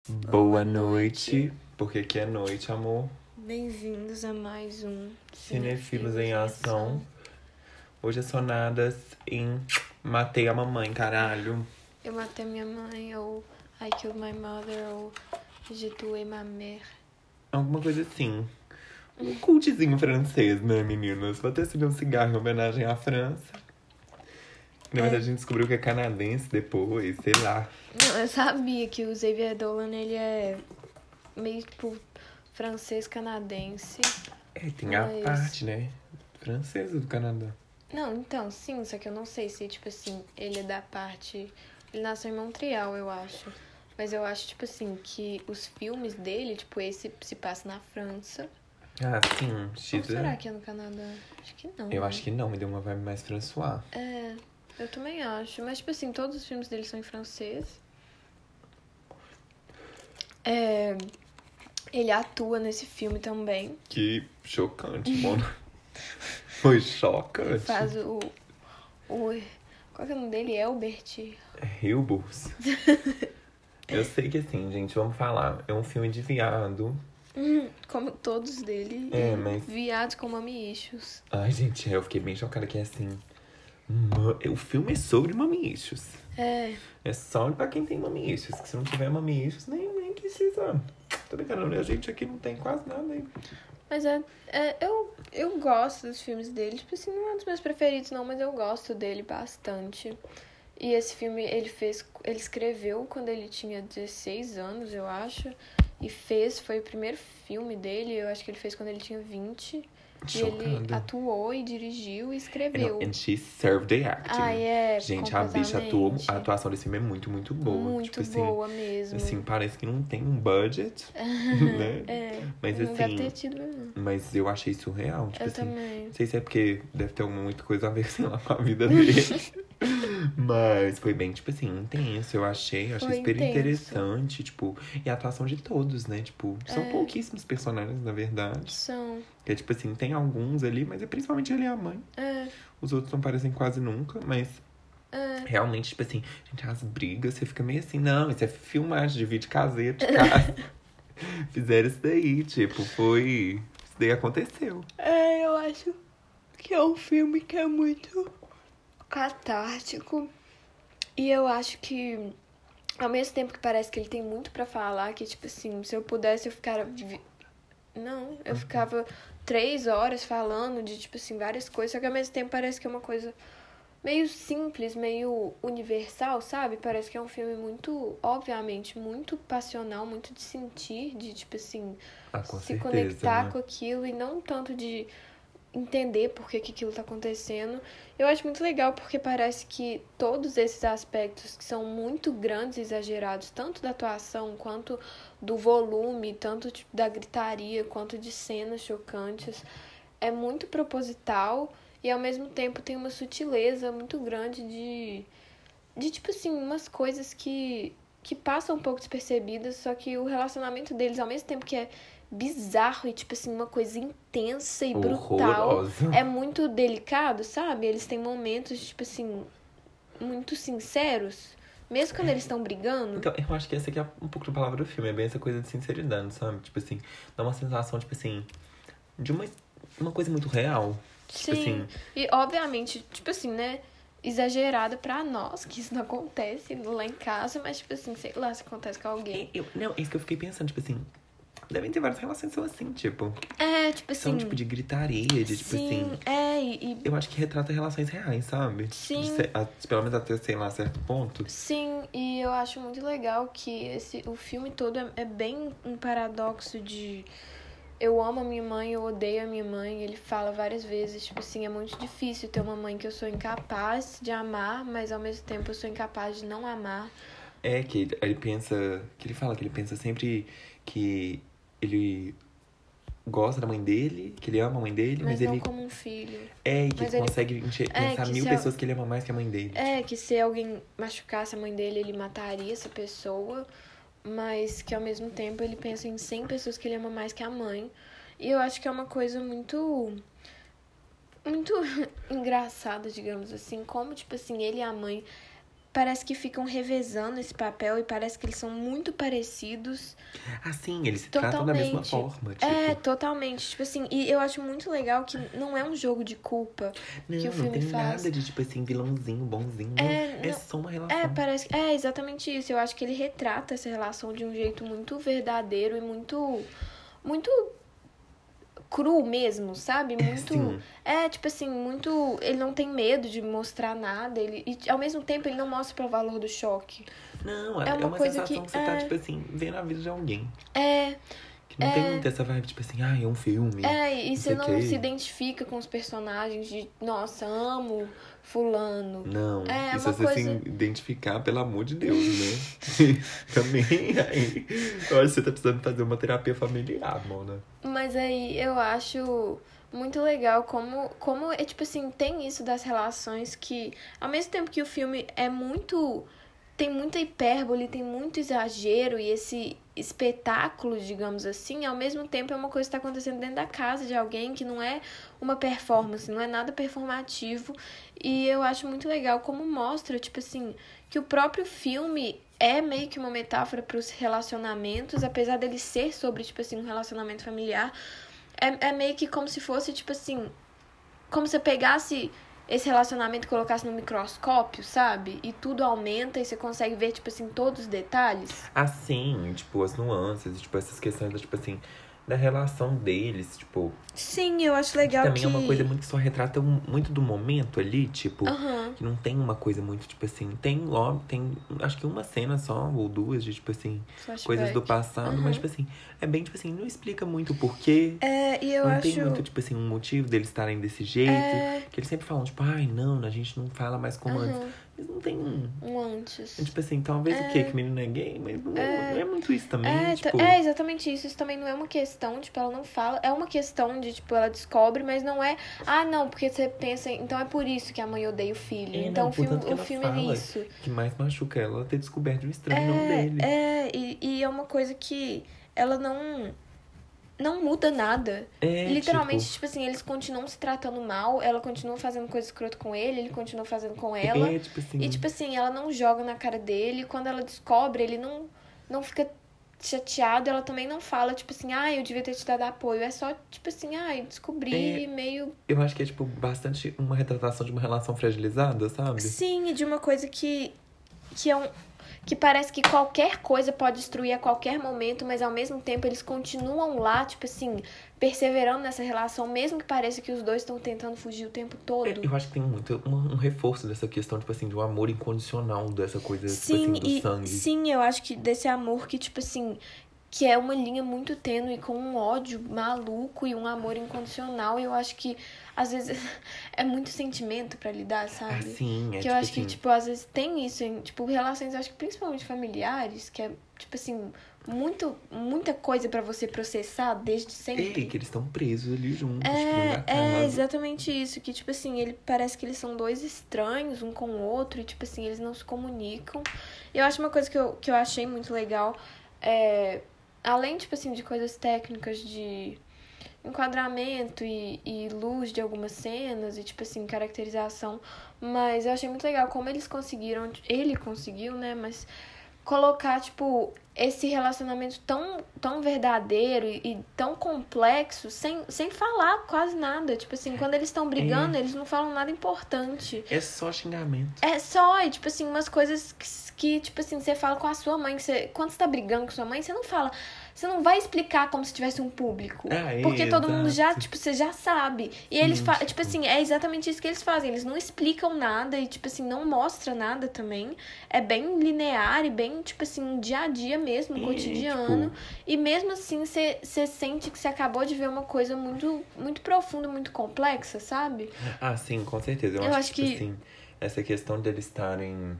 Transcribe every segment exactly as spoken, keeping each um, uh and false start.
Boa noite, porque aqui é noite, amor. Bem-vindos a mais um Cinefilos em Ação. Hoje é sonadas em Matei a Mamãe, caralho. Eu matei minha mãe, ou I killed my mother, ou Je tué ma mère. Alguma coisa assim. Um cultzinho francês, né, meninas? Vou até acender um cigarro em homenagem à França. Na É. verdade, a gente descobriu que é canadense depois, sei lá. Não, eu sabia que o Xavier Dolan, ele é meio tipo francês-canadense. É, tem a Mas- parte, né, francesa do Canadá. Não, então, sim, só que eu não sei se, tipo assim, ele é da parte... Ele nasceu em Montreal, eu acho. Mas eu acho, tipo assim, que os filmes dele, tipo, esse se passa na França. Ah, sim, Ou X será é. que é no Canadá? Acho que não. Eu né? acho que não, me deu uma vibe mais François. É, eu também acho. Mas, tipo assim, todos os filmes dele são em francês. É, ele atua nesse filme também. Que chocante, mano. Foi chocante. Faz o... o qual que é o nome dele? Elbert. Hilburs. Eu sei que assim, gente, vamos falar. É um filme de viado. Hum, como todos dele. É, e mas- Viados com mamichos. Ai, gente, eu fiquei bem chocada que é assim. ma- O filme é sobre mamichos. É, É só pra quem tem mamichos. Que se não tiver mamichos, nem, nem precisa. Tô brincando, né? A gente aqui não tem quase nada, hein? mas é, é eu, eu gosto dos filmes dele. Tipo assim, não é um dos meus preferidos, não, mas eu gosto dele bastante. E esse filme ele fez, ele escreveu quando ele tinha dezesseis anos, eu acho. E fez, foi o primeiro filme dele, eu acho que ele fez quando ele tinha vinte. E ele Chocada. atuou e dirigiu e É, escreveu. não, and she served the acting. Ah, é, Gente, a bicha atuou. completamente. A atuação desse filme é muito, muito boa. Muito tipo assim, boa mesmo. Assim, parece que não tem um budget, né? É, Mas não assim, deve ter tido mesmo. mas eu achei surreal. Tipo Eu assim, também. não sei se é porque deve ter alguma muita coisa a ver, sei lá, com a vida dele. Mas foi bem, tipo assim, intenso, eu achei. Eu achei Foi super intenso. interessante, tipo... E a atuação de todos, né? Tipo, são É. pouquíssimos personagens, na verdade. São. Que é tipo assim, tem alguns ali, mas é principalmente ele e a mãe. É, Os outros não aparecem quase nunca, mas... é. Realmente, tipo assim, gente, as brigas, você fica meio assim, não, isso é filmagem de vídeo caseiro de casa. Fizeram isso daí, tipo, foi... Isso daí aconteceu. É, eu acho que é um filme que é muito catártico. E eu acho que, ao mesmo tempo que parece que ele tem muito pra falar, que, tipo assim, se eu pudesse, eu ficara... vi- Não, eu ficava três horas falando de, tipo assim, várias coisas. Só que ao mesmo tempo parece que é uma coisa meio simples, meio universal, sabe? Parece que é um filme muito, obviamente, muito passional, muito de sentir, de, tipo assim, Ah, com se certeza, conectar né? com aquilo e não tanto de entender por que, que aquilo tá acontecendo. Eu acho muito legal porque parece que todos esses aspectos que são muito grandes e exagerados, tanto da atuação quanto do volume, tanto tipo, da gritaria quanto de cenas chocantes, é muito proposital e ao mesmo tempo tem uma sutileza muito grande de, de tipo assim, umas coisas que, que passam um pouco despercebidas, só que o relacionamento deles, ao mesmo tempo que é bizarro e, tipo assim, uma coisa intensa e brutal, Horrorosa. é muito delicado, sabe? Eles têm momentos, tipo assim, muito sinceros, mesmo quando eles estão brigando. Então, eu acho que essa aqui é um pouco da palavra do filme. É bem essa coisa de sinceridade, sabe? Tipo assim, dá uma sensação, tipo assim... De uma, uma coisa muito real. Tipo Sim, assim... e obviamente, tipo assim, né? Exagerada pra nós, que isso não acontece lá em casa, mas, tipo assim, sei lá se acontece com alguém. Eu, não, é isso que eu fiquei pensando, tipo assim... Devem ter várias relações que são assim, tipo... É, tipo assim. São, tipo, de gritaria, de, tipo sim, assim... é, e, Eu acho que retrata relações reais, sabe? Sim. De ser- a- pelo menos até, sei lá, certo ponto. sim, e eu acho muito legal que esse, o filme todo é, é bem um paradoxo de eu amo a minha mãe, eu odeio a minha mãe. Ele fala várias vezes, tipo assim, é muito difícil ter uma mãe que eu sou incapaz de amar, mas ao mesmo tempo eu sou incapaz de não amar. É que ele, ele pensa... Que ele fala que ele pensa sempre que ele gosta da mãe dele, que ele ama a mãe dele, Mas, mas, não ele... como um filho. É, e que Mas ele ele- consegue enche- É, pensar que mil se pessoas que ele ama mais que a mãe dele. É, que se alguém machucasse a mãe dele, ele mataria essa pessoa, mas que ao mesmo tempo ele pensa em cem pessoas que ele ama mais que a mãe. E eu acho que é uma coisa muito muito engraçada, digamos assim, como tipo assim, ele e a mãe parece que ficam revezando esse papel e parece que eles são muito parecidos. Assim, eles se tratam da mesma forma, tipo... É, totalmente. Tipo assim, e eu acho muito legal que não é um jogo de culpa não, que o filme não tem faz. nada de, tipo assim, vilãozinho, bonzinho. É, não, é não, só uma relação. É, parece, é exatamente isso. Eu acho que ele retrata essa relação de um jeito muito verdadeiro e muito... Muito... cru mesmo, sabe? Muito... Sim. É, tipo assim, muito... Ele não tem medo de mostrar nada. Ele, e, ao mesmo tempo, ele não mostra o valor do choque. Não, é, É é uma uma, coisa sensação que- que, você é. tá, tipo assim, vendo a vida de alguém. É, Que não É. tem muito essa vibe, tipo assim, ah, é um filme. é, e não você sei não quê. se identifica com os personagens de, nossa, amo fulano. Não, É, isso uma você coisa- se identificar, pelo amor de Deus, né? Também, aí, eu acho que você tá precisando fazer uma terapia familiar, Mona. Mas aí eu acho muito legal como, como é tipo assim, tem isso das relações que, ao mesmo tempo que o filme é muito. Tem muita hipérbole, tem muito exagero e esse espetáculo, digamos assim, ao mesmo tempo é uma coisa que está acontecendo dentro da casa de alguém que não é uma performance, não é nada performativo. E eu acho muito legal como mostra, tipo assim, que o próprio filme é meio que uma metáfora para os relacionamentos, apesar dele ser sobre, tipo assim, um relacionamento familiar. É, é meio que como se fosse, tipo assim, como se você pegasse esse relacionamento e colocasse no microscópio, sabe? E tudo aumenta e você consegue ver, tipo assim, todos os detalhes. Assim, tipo, as nuances, tipo, essas questões, tipo assim, da relação deles, tipo... Sim, eu acho Que legal também que... é uma coisa muito que só retrata um- muito do momento ali, tipo... Aham. Que não tem uma coisa muito, tipo assim... Tem, ó, tem acho que uma cena só, ou duas, de, tipo assim... Flashback. Coisas do passado, Aham. mas, tipo assim... É bem, tipo assim, não explica muito o porquê. É, e eu não acho... tem muito, tipo assim, um motivo deles estarem desse jeito. É. Que eles sempre falam, tipo, ai, não, a gente não fala mais como antes. Aham. Mas não tem um... Um antes. Tipo assim, talvez o quê? Que o menino é gay, mas não é, não é muito isso também, É, tipo... é, exatamente isso. Isso também não é uma questão, tipo, ela não fala. É uma questão de, tipo, ela descobre, mas não é... Ah, não, porque você pensa... Então é por isso que a mãe odeia o filho. É, então não, o filme, portanto que o ela filme é fala isso. que mais machuca ela ter descoberto um estranho não É, dele. é e, e é uma coisa que ela não... Não muda nada. É, Literalmente, tipo, tipo assim, eles continuam se tratando mal, ela continua fazendo coisa escrota com ele, ele continua fazendo com ela. É, tipo assim... E, tipo assim, ela não joga na cara dele. Quando ela descobre, ele não, não fica chateado. Ela também não fala, tipo assim, ah, eu devia ter te dado apoio. É só, tipo assim, ah, eu descobri É. meio... Eu acho que é, tipo, bastante uma retratação de uma relação fragilizada, sabe? Sim, e de uma coisa que, que é um... Que parece que qualquer coisa pode destruir a qualquer momento, mas ao mesmo tempo eles continuam lá, tipo assim, perseverando nessa relação, mesmo que pareça que os dois estão tentando fugir o tempo todo. É, eu acho que tem muito um, um reforço dessa questão, tipo assim, de um amor incondicional, dessa coisa, Sim, tipo assim, do e, sangue. sim, eu acho que desse amor que, tipo assim, que é uma linha muito tênue com um ódio maluco e um amor incondicional. E eu acho que, às vezes, é muito sentimento pra lidar, sabe? Ah, sim, é Que tipo eu acho assim... que, tipo, às vezes tem isso em, tipo, relações, eu acho que principalmente familiares, que é, tipo assim, muito, muita coisa pra você processar desde É, sempre. que eles estão presos ali juntos, tipo, É, na é casa. exatamente isso, que tipo assim, ele parece que eles são dois estranhos um com o outro e tipo assim, eles não se comunicam. E eu acho uma coisa que eu, que eu achei muito legal, é, além tipo assim de coisas técnicas de enquadramento e, e luz de algumas cenas e tipo assim, caracterização, mas eu achei muito legal como eles conseguiram, ele conseguiu, né, mas colocar, tipo, esse relacionamento tão, tão verdadeiro e, e tão complexo sem, sem falar quase nada. Tipo assim, quando eles estão brigando, É. eles não falam nada importante. É só xingamento. É só, e, tipo assim, umas coisas que, que, tipo assim, você fala com a sua mãe. Que você, quando você tá brigando com sua mãe, você não fala... Você não vai explicar como se tivesse um público. Ah, é, porque todo mundo já, exato. tipo, você já sabe. E Sim, eles, fa- tipo- tipo assim, é exatamente isso que eles fazem. Eles não explicam nada e, tipo assim, não mostra nada também. É bem linear e bem, tipo assim, um dia a dia mesmo, É, cotidiano. tipo- E mesmo assim, você você sente que você acabou de ver uma coisa muito, muito profunda, muito complexa, sabe? Ah, sim, com certeza. Eu, Eu acho, acho que, tipo que- assim, essa questão deles estarem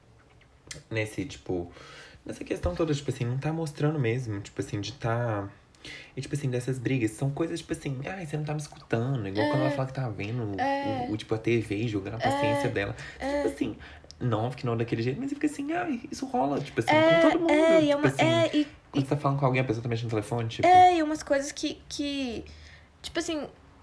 nesse, tipo... Nessa questão toda, tipo assim, não tá mostrando mesmo, tipo assim, de tá... E, tipo assim, dessas brigas, são coisas, tipo assim, ai, você não tá me escutando. Igual quando ela fala que tá vendo É. o, o, tipo, a T V jogando a paciência dela. É. Tipo assim, não, que não daquele jeito, mas fica assim, ai, isso rola, tipo assim, É, com todo mundo. é, e é tipo uma- assim, é, e- quando você tá falando com alguém, a pessoa tá mexendo no telefone, tipo... É, e umas coisas que, que tipo assim,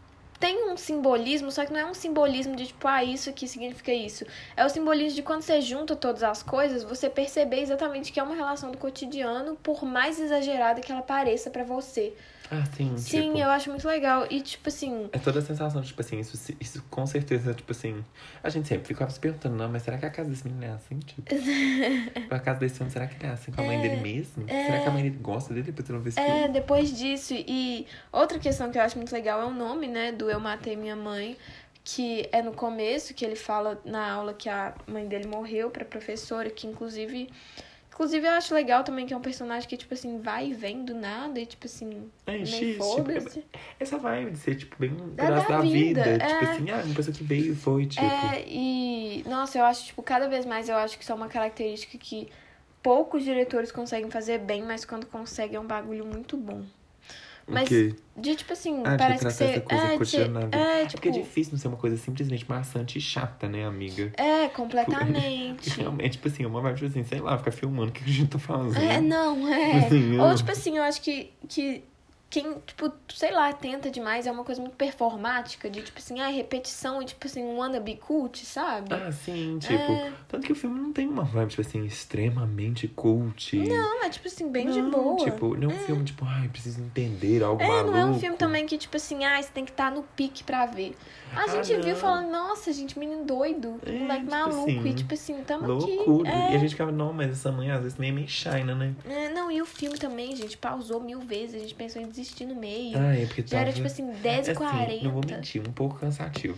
tem um simbolismo, só que não é um simbolismo de tipo, ah, isso aqui significa isso. É o simbolismo de quando você junta todas as coisas, você perceber exatamente que é uma relação do cotidiano, por mais exagerada que ela pareça pra você. Ah, sim, Sim, tipo... eu acho muito legal. E, tipo assim... É toda a sensação, tipo assim, isso, isso com certeza, tipo assim... A gente sempre ficava se perguntando, não, mas será que a casa desse menino é assim, tipo? A casa desse homem, será que ele é assim com a mãe É, dele mesmo? é. Será que a mãe dele gosta dele depois de não ver esse É, filme? depois disso. E outra questão que eu acho muito legal é o nome, né? Do Eu Matei Minha Mãe. Que é no começo, que ele fala na aula que a mãe dele morreu pra professora. Que inclusive... Inclusive, eu acho legal também que é um personagem que, tipo assim, vai e vem do nada e, tipo assim, É, nem X, tipo, foda-se. é- essa vibe de ser, tipo, bem um É pedaço da da vida. vida, Tipo é. assim, ah, uma pessoa que veio e foi, tipo... É, e... Nossa, eu acho, tipo, cada vez mais eu acho que isso é uma característica que poucos diretores conseguem fazer bem, mas quando conseguem é um bagulho muito bom. Mas, o quê? de, tipo assim, Ah, de parece que retratar você... essa coisa É, de ser... cotidiana na vida. É, É tipo... porque é difícil não ser uma coisa simplesmente maçante e chata, né, amiga? É, Porque completamente. realmente, tipo assim, uma vibe, tipo assim, sei lá, ficar filmando o que a gente tá fazendo. É, não, é. Assim, Ou, eu- tipo assim, eu acho que, que quem, tipo, sei lá, tenta demais é uma coisa muito performática, de, tipo assim, ah, repetição e, tipo assim, um wannabe cult, sabe? Ah, sim, tipo... É. Tanto que o filme não tem uma vibe, tipo assim, extremamente cult. Não, é, tipo assim, bem não, de boa. tipo, não é um filme, tipo, ai, preciso entender algo É, maluco. não é um filme também que, tipo assim, ah, você tem que estar no pique pra ver. A Ah, gente viu não. falando, nossa, gente, menino doido, É, moleque tipo maluco. assim, E, tipo assim, tamo Loucura. aqui. É. E a gente ficava, não, mas essa mãe às vezes também é meio china, né? É, não, e o filme também, gente, pausou mil vezes, a gente pensou em desistir no meio. Ah, é porque Já tava... era, tipo assim, dez e assim, quarenta. não vou mentir, um pouco cansativo.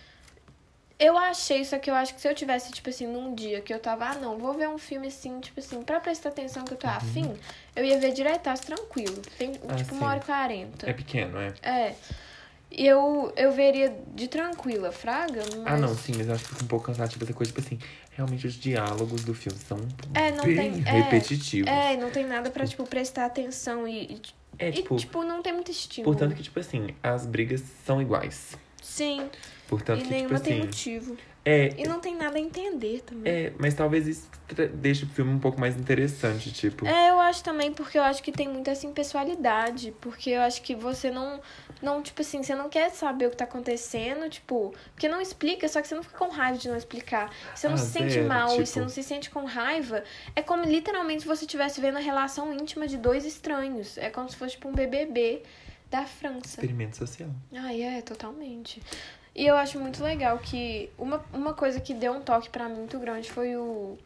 Eu achei, só que eu acho que se eu tivesse, tipo assim, num dia que eu tava, ah, não, vou ver um filme assim, tipo assim, pra prestar atenção que eu tô afim, eu ia ver diretaço, tranquilo. Tem, Ah, tipo, sim. uma hora e quarenta. É pequeno, é? É. E eu, eu veria de tranquila, fraga, mas... Ah, não, sim, mas eu acho que fica um pouco cansativo essa coisa, tipo assim, realmente os diálogos do filme são É, não bem tem- é, repetitivos. É, não tem nada pra, tipo, prestar atenção e, e, É, e, tipo, tipo, não tem muito estímulo. portanto que, tipo assim, as brigas são iguais. Sim, Portanto e que, nenhuma tipo tem assim, motivo. é, E não tem nada a entender também. é, mas talvez isso tra- deixe o filme um pouco mais interessante, tipo. É, eu acho também, porque eu acho que tem muita assim pessoalidade, porque eu acho que você não, não, tipo assim, você não quer saber o que tá acontecendo, tipo, porque não explica, só que você não fica com raiva de não explicar. Você não Ah, se sente zero, mal e tipo- você não se sente com raiva, é como literalmente se você estivesse vendo a relação íntima de dois estranhos. É como se fosse tipo um B B B da França. Experimento social. Ai, é, totalmente. E eu acho muito legal que uma, uma coisa que deu um toque pra mim muito grande foi o,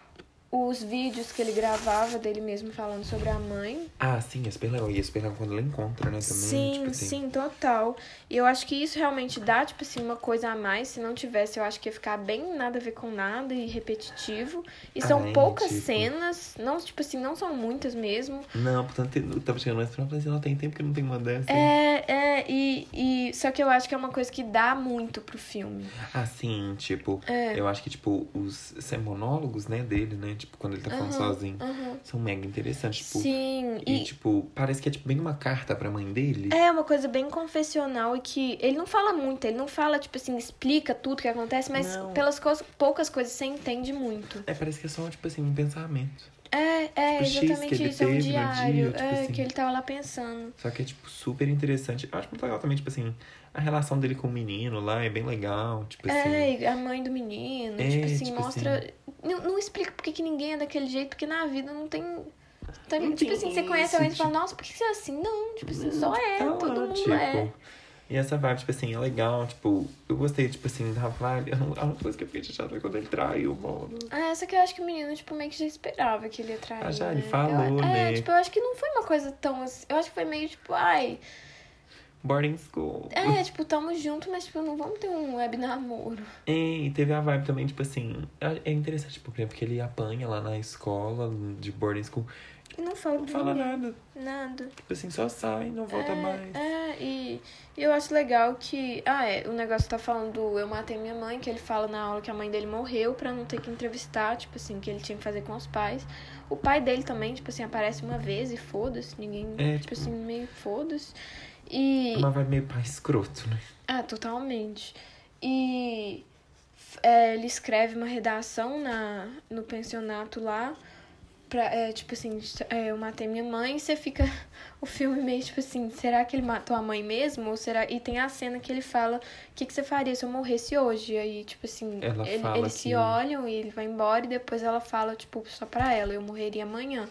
os vídeos que ele gravava dele mesmo falando sobre a mãe. Ah, sim, é super legal. E é super legal quando ela encontra, né, também. Sim, tipo assim. sim, total. E eu acho que isso realmente dá, tipo assim, uma coisa a mais. Se não tivesse, eu acho que ia ficar bem nada a ver com nada e repetitivo. E são Ah, é, poucas tipo- cenas, não, tipo assim, não são muitas mesmo. Não, portanto, eu tava chegando mais pra falar assim, não tem tempo que não tem uma dessa. hein? É, é, e, e. Só que eu acho que é uma coisa que dá muito pro filme. Ah, sim, tipo, É. eu acho que, tipo, os os monólogos, né, dele, né, tipo, quando ele tá falando Aham, sozinho, aham. são mega interessantes, tipo. Sim, E, e, tipo, parece que é, tipo, bem uma carta pra mãe dele. é uma coisa bem confessional e que ele não fala muito, ele não fala, tipo assim, explica tudo que acontece, mas Não. pelas coisas, poucas coisas você entende muito. É, parece que é só, tipo assim, um pensamento. É, é, Tipo, X que exatamente ele isso, é um teve no diário, dia, tipo é, assim. que ele tava lá pensando. Só que é, tipo, super interessante. Eu acho muito legal também, tipo assim, a relação dele com o menino lá é bem legal, tipo assim. É, e a mãe do menino, É, tipo assim, tipo mostra... Não, não explica por que que ninguém é daquele jeito, porque na vida não tem... tem- Não tipo tem assim, você conhece isso, alguém e fala, tipo- nossa, por que você é assim? Não, tipo assim, só é, Tá todo lá, mundo tipo. é. E essa vibe, tipo assim, é legal, tipo, eu gostei, tipo assim, da vibe. Eu não- A única coisa que eu fiquei chateada foi quando ele traiu, mano. Ah, só que eu acho que o menino, tipo, meio que já esperava que ele ia trair, Ah, já, né? ele falou, eu, né? É, tipo, eu acho que não foi uma coisa tão assim... Eu acho que foi meio, tipo, ai... Boarding school. É, tipo, tamo junto, mas, tipo, não vamos ter um web namoro. E teve a vibe também, tipo assim, é interessante, tipo, por exemplo, que ele apanha lá na escola de boarding school, E não fala não pra fala ninguém. nada. Nada. Tipo assim, só sai, não volta é, mais. É, e, e eu acho legal que... Ah, é, o negócio tá falando do Eu Matei Minha Mãe, que ele fala na aula que a mãe dele morreu pra não ter que entrevistar, tipo assim, que ele tinha que fazer com os pais. O pai dele também, tipo assim, aparece uma vez e foda-se, ninguém, É, tipo assim, meio foda-se. E... É uma vibe meio pai escroto, né? Ah, totalmente. E é, ele escreve uma redação na, no pensionato lá pra, é, tipo assim, é, eu matei minha mãe, e você fica o filme meio tipo assim, será que ele matou a mãe mesmo? Ou será... E tem a cena que ele fala, o que, que você faria se eu morresse hoje? E aí, tipo assim, Ela ele, fala eles que... se olham e ele vai embora e depois ela fala, tipo, só pra ela, eu morreria amanhã.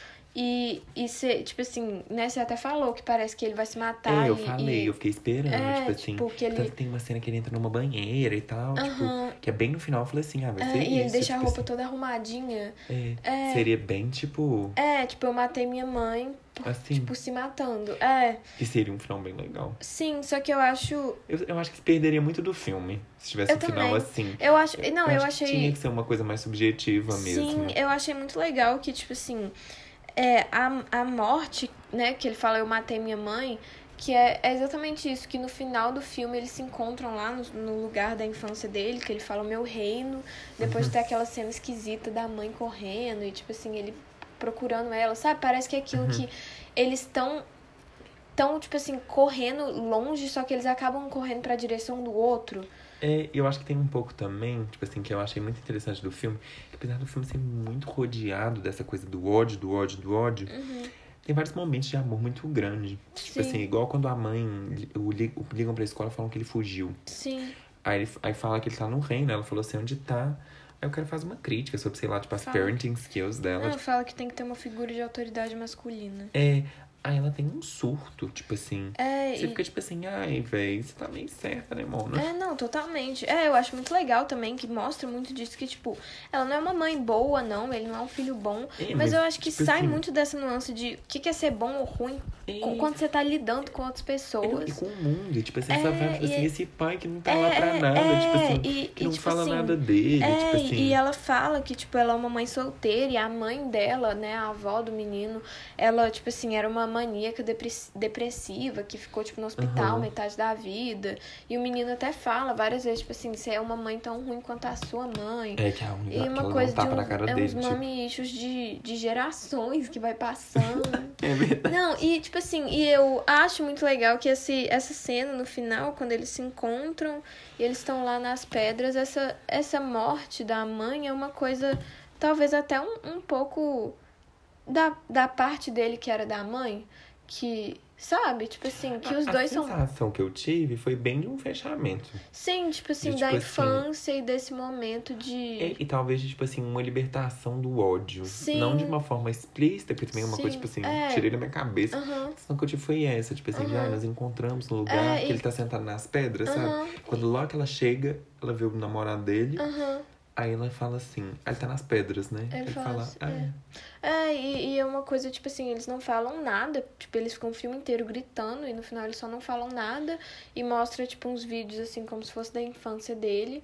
E, e cê, tipo assim, né, você até falou que parece que ele vai se matar. É, eu e, falei, e... eu fiquei esperando, É, tipo assim. tipo, que ele... Tanto que tem uma cena que ele entra numa banheira e tal, Uhum. tipo, que é bem no final, eu falei assim, ah, vai É, ser e isso. ele deixa tipo a roupa assim, toda arrumadinha. é, É. seria bem, tipo, É, tipo, eu matei minha mãe, por, assim. tipo, se matando. É, E seria um final bem legal. sim, só que eu acho... Eu, eu acho que se perderia muito do filme, se tivesse Eu um final também. assim. Eu acho... Não, eu eu, acho achei... que tinha que ser uma coisa mais subjetiva Sim, mesmo. eu achei muito legal que, tipo assim... É, a, a morte, né, que ele fala, eu matei minha mãe... Que é, é exatamente isso, que no final do filme eles se encontram lá no, no lugar da infância dele, que ele fala o meu reino, depois Uhum. tem aquela cena esquisita da mãe correndo e, tipo assim, ele procurando ela, sabe? Parece que é aquilo Uhum. que eles estão, tão, tipo assim, correndo longe, só que eles acabam correndo pra direção do outro. É, eu acho que tem um pouco também, tipo assim, que eu achei muito interessante do filme, que apesar do filme ser muito rodeado dessa coisa do ódio, do ódio, do ódio, Uhum. tem vários momentos de amor muito grande. Tipo Sim. assim, igual quando a mãe o, ligam ligam pra escola e falam que ele fugiu. Sim. Aí, ele, aí fala que ele tá no reino, ela falou assim, onde tá? Aí o cara faz uma crítica sobre, sei lá, tipo, as Fala. parenting skills dela. Não, tipo, fala que tem que ter uma figura de autoridade masculina. é, aí ela tem um surto, tipo assim. É, Você e... fica tipo assim, ai, véi, você tá meio certa, né, Mona? É, não, totalmente. É, eu acho muito legal também, que mostra muito disso, que, tipo, ela não é uma mãe boa, não, ele não é um filho bom, É, mas, mas, eu acho que tipo sai assim- muito dessa nuance de o que, que é ser bom ou ruim É, com, quando você tá lidando com outras e, pessoas. e com o mundo, e, tipo assim, É, essa vibe, tipo assim, e- esse pai que não tá É, lá pra nada, é, tipo assim, e- que e, não tipo fala assim, nada dele, É, tipo assim. e ela fala que, tipo, ela é uma mãe solteira e a mãe dela, né, a avó do menino, ela, tipo assim, era uma maníaca depress- depressiva que ficou, tipo, no hospital Uhum. metade da vida. E o menino até fala várias vezes, tipo assim, você é uma mãe tão ruim quanto a sua mãe. É que a única E que uma ela coisa não tapa de na uns, cara é dele, uns tipo. mami issues de, de gerações que vai passando. É verdade. Não, e tipo assim, e eu acho muito legal que esse, essa cena no final, quando eles se encontram e eles estão lá nas pedras, essa, essa morte da mãe é uma coisa, talvez até um, um pouco da, da parte dele que era da mãe, que, sabe, tipo assim, que os a, dois a são. sensação que eu tive foi bem de um fechamento. Sim, tipo assim, De, da tipo assim, infância e desse momento de. E, e talvez, tipo assim, uma libertação do ódio. Sim. Não de uma forma explícita, porque também é uma Sim, coisa, tipo assim, é. tirei da minha cabeça. Aham. A sensação que eu tive foi essa, tipo assim, Uhum. já nós encontramos no lugar É, que e- ele tá sentado nas pedras, sabe? Aham. Quando logo que ela chega, ela vê o namorado dele, Aham. aí ela fala assim, ah, ele tá nas pedras, né? Ele Ele fala fala, assim, ah, é. É, e, e é uma coisa, tipo assim, eles não falam nada. Tipo, eles ficam o filme inteiro gritando e no final eles só não falam nada. E mostra, tipo, uns vídeos, assim, como se fosse da infância dele.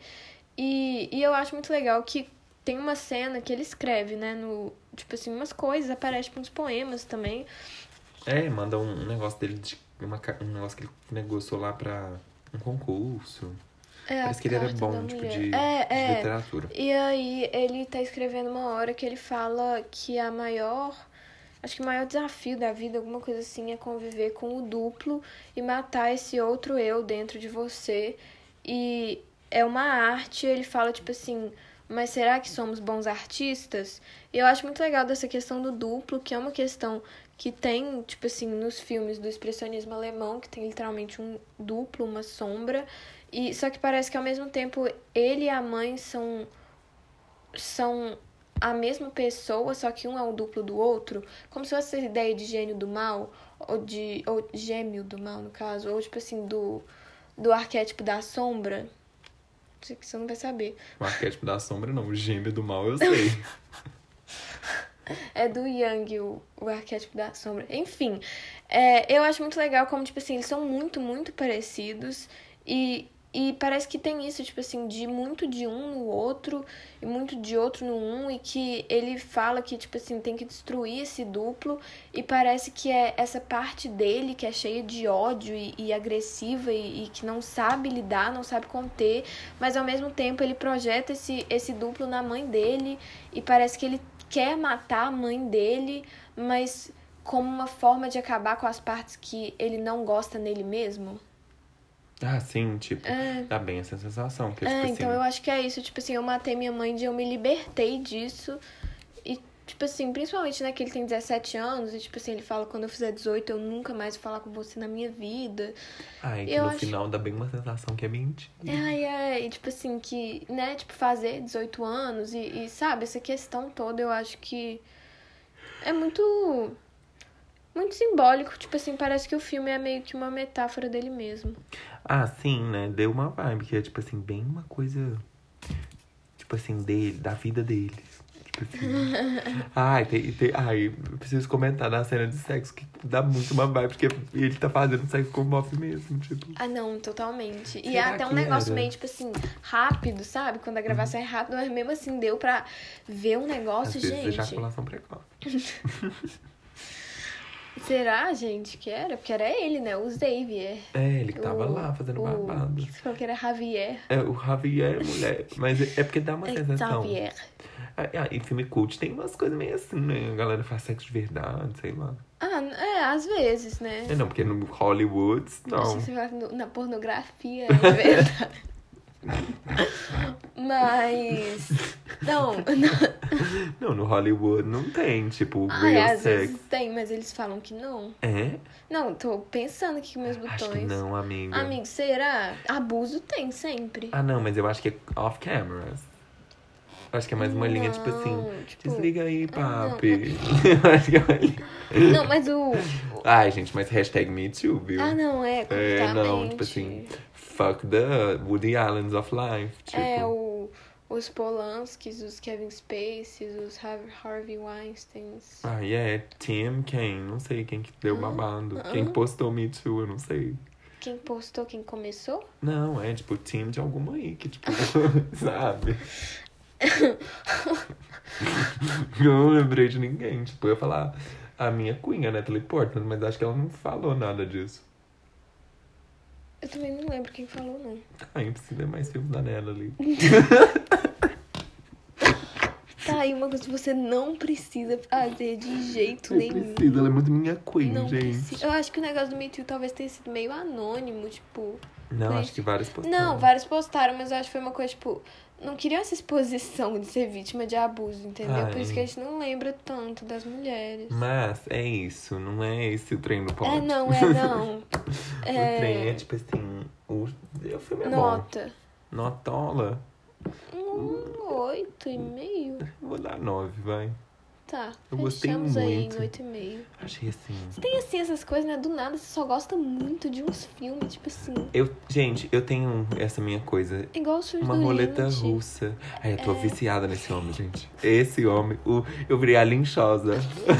E, e eu acho muito legal que tem uma cena que ele escreve, né, no... Tipo assim, umas coisas, aparece, tipo, uns poemas também. é, manda um negócio dele, de uma, ca- um negócio que ele negociou lá pra um concurso. É, Parece a que ele era carta bom, da tipo, mulher. de, É, de é. literatura. E aí ele tá escrevendo uma hora que ele fala que a maior, acho que o maior desafio da vida, alguma coisa assim, é conviver com o duplo e matar esse outro eu dentro de você. E é uma arte, ele fala tipo assim, mas será que somos bons artistas? E eu acho muito legal dessa questão do duplo, que é uma questão que tem, tipo assim, nos filmes do expressionismo alemão, que tem literalmente um duplo, uma sombra. E só que parece que ao mesmo tempo ele e a mãe são são a mesma pessoa, só que um é o duplo do outro, como se fosse essa ideia de gênio do mal, ou de ou gêmeo do mal no caso, ou tipo assim do do arquétipo da sombra. Sei que você não vai saber. O arquétipo da sombra, não. O gêmeo do mal, eu sei. É do Yang, o, o arquétipo da sombra. Enfim, é, eu acho muito legal como, tipo assim, eles são muito, muito parecidos. E, e parece que tem isso, tipo assim, de muito de um no outro e muito de outro no um. E que ele fala que, tipo assim, tem que destruir esse duplo. E parece que é essa parte dele que é cheia de ódio e, e agressiva e, e que não sabe lidar, não sabe conter. Mas ao mesmo tempo ele projeta esse, esse duplo na mãe dele. E parece que ele quer matar a mãe dele, mas como uma forma de acabar com as partes que ele não gosta nele mesmo. Ah, sim, tipo, É. dá bem essa sensação. Que, É, tipo então assim, eu acho que é isso. Tipo assim, eu matei minha mãe e eu me libertei disso. E Tipo assim, principalmente, né, que ele tem dezessete anos e, tipo assim, ele fala, quando eu fizer dezoito, eu nunca mais vou falar com você na minha vida. Ai, que Eu no acho- final dá bem uma sensação que é mentira. Ai, ai, e tipo assim, que, né, tipo, fazer dezoito anos e, e, sabe, essa questão toda, eu acho que é muito, muito simbólico. Tipo assim, parece que o filme é meio que uma metáfora dele mesmo. Ah, sim, né? Deu uma vibe que é, tipo assim, bem uma coisa. Tipo assim, dele, da vida dele. Tipo assim. Ai, tem, tem, ai, eu preciso comentar na cena de sexo que dá muito uma vibe, porque ele tá fazendo sexo com o Moff mesmo, tipo. Ah, não, totalmente. E é Será até um que negócio era? meio, tipo assim, rápido, sabe? Quando a gravação é rápida, mas mesmo assim deu pra ver um Às negócio, vezes é gente. ejaculação precoce. Será, gente, que era? Porque era ele, né? O Xavier. É, ele que tava O- lá fazendo o- babado. Você falou que era Javier. É, o Javier, mulher. Mas é, é porque dá uma É sensação. Xavier. Ah, ah, e filme cult tem umas coisas meio assim, né? A galera faz sexo de verdade, sei lá. Ah, é, às vezes, né? É, não, porque no Hollywood, Acho não. que você fala no- na pornografia, é de verdade. Mas. Não, não. Não, no Hollywood não tem, tipo, Ai, real às sex. vezes tem, mas eles falam que não. É? Não, tô pensando aqui com meus botões. Acho que não, amiga. Amigo, será? Abuso tem sempre. Ah, não, mas eu acho que é off cameras. Acho que é mais uma linha, tipo assim. Não, tipo, Desliga aí, ah, não. papi. Eu acho que é uma linha. Não, mas o. Ai, gente, mas hashtag Me Too, viu? Ah, não, é, completamente. É, não, tipo assim, fuck the Woody Allens of life. Tipo, É, o, os Polanskis, os Kevin Spaceys, os Har- Harvey Weinsteins. Ah, é, Tim quem? Não sei quem que deu babado. ah. Quem postou Me Too, eu não sei. Quem postou, quem começou? Não, é tipo Tim de alguma aí, que tipo, sabe? Eu não lembrei de ninguém. Tipo, eu ia falar a minha Queen, a Natalie Portman, mas acho que ela não falou nada disso. Eu também não lembro quem falou, não. Ai, precisa ver mais filmes da Natalie. Tá aí uma coisa que você não precisa fazer de jeito Eu nenhum. preciso, ela é muito minha Queen, Não gente. precisa. Eu acho que o negócio do Me Too talvez tenha sido meio anônimo, tipo. Não, Mas- acho que vários postaram. Não, vários postaram, mas eu acho que foi uma coisa, tipo, não queriam essa exposição de ser vítima de abuso, entendeu? Ai. Por isso que a gente não lembra tanto das mulheres. Mas é isso, não é esse o trem no pode. É, não, é não. O trem é É. tipo assim, o, o filme é Nota. bom. Notola, Um oito e meio. vou dar nove, vai. Tá. Eu gostei Fechamos aí muito. em oito e meio. Achei assim. Tem assim essas coisas, né? Do nada você só gosta muito de uns filmes, tipo assim. Eu, gente, eu tenho essa minha coisa. Igual os filmes Uma do roleta Lynch. russa. Ai, eu tô É. viciada nesse homem, gente. Esse homem, o, eu virei a linchosa.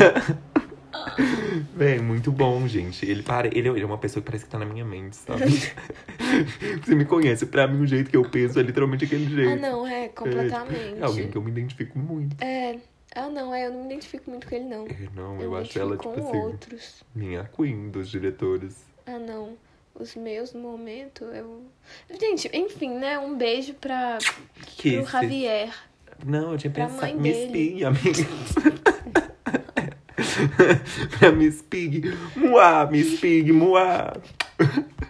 Véi, muito bom, gente. Ele, para, ele, ele é uma pessoa que parece que tá na minha mente, sabe? Você me conhece. Pra mim, o jeito que eu penso é literalmente aquele jeito. Ah, não, é, completamente. É alguém que eu me identifico muito. É. Ah, não, é, eu não me identifico muito com ele, não. É, não, Eu eu, me acho ela, identifico tipo com assim, outros. minha queen dos diretores. Ah, não. Os meus, no momento, eu... Gente, enfim, né? Um beijo pra, Que pro esse- Javier. Não, eu tinha Pra pensado. mãe Miss dele. Pig, amiga. Pra Miss Pig. Muá, Miss Pig, muá.